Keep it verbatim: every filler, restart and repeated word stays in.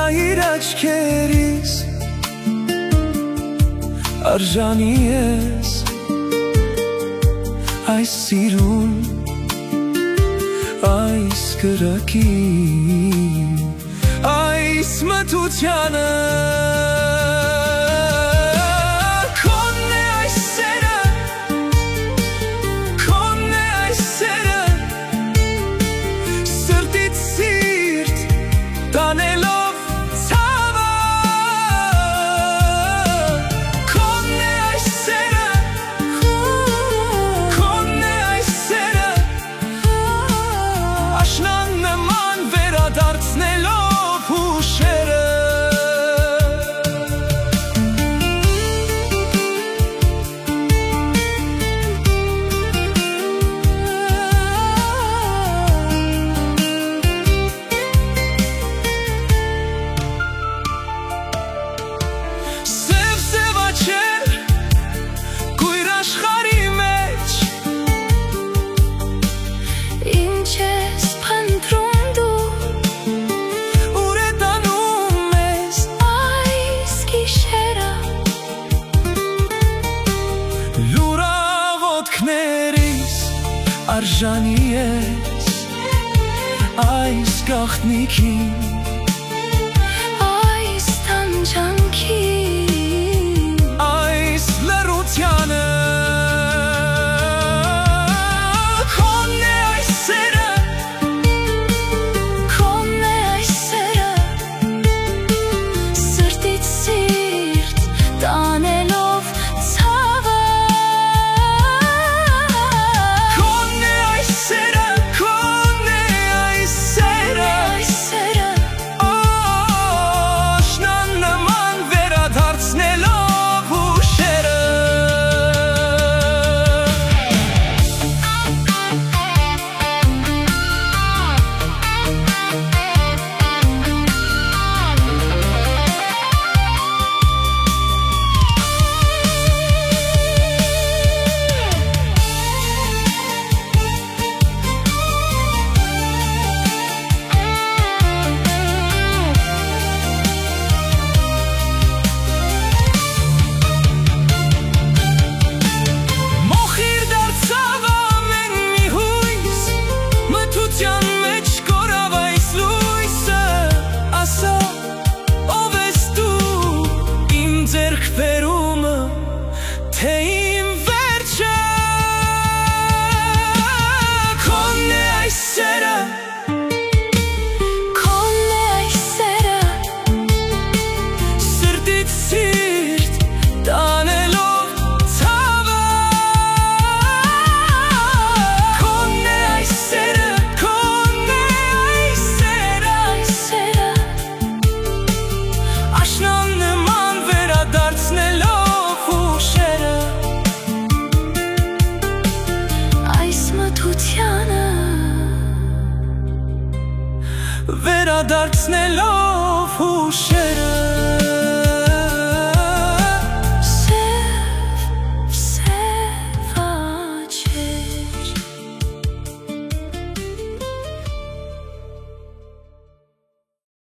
նայիր աչքերիս, արժանի ես այս սիրուն, այս կրակին, այս մթությանը։ Քոնն է այս սերը, քոնն է այս սերը, սրտից սիրտ տանելով ցավը։ Քոնն է այս սերը, քոնն է այս սերը, աշնան նման վերադարձնելով հուշերը։ Սև-սև աչքեր կույր աշխարհի մեջ, ինչ ես փնտրում դու, ուր է տանում ես այս գիշերը, լուր աղոթքներիս, արժանի ես այս գաղտնիքին, այս տանջանքին, այս լռությանը։ Քոնն է այս սերը, քոնն է այս սերը, սրտից սիրտ տանելով ցավը։ քոնն է այս սերը, քոնն է այս սերը, Այս սերը, աշնան նման վերադարձնելով հուշերը։ Մոխիր դարձավ ամեն մի հույս, մթության մեջ կորավ այս լույսը, ասա ով ես դու, իմ ձեռքբերումը, թե իմ վերջը։ Քոնն է այս սերը, քոնն է այս սերը, սրտից սիրտ տանելով ցավը։ Քոնն է այս սերը, քոնն է այս սերը, այս սերը, աշնան նման վերադարձնելով հուշերը։ այս մթությանը, Վերադարձնելով հուշերը։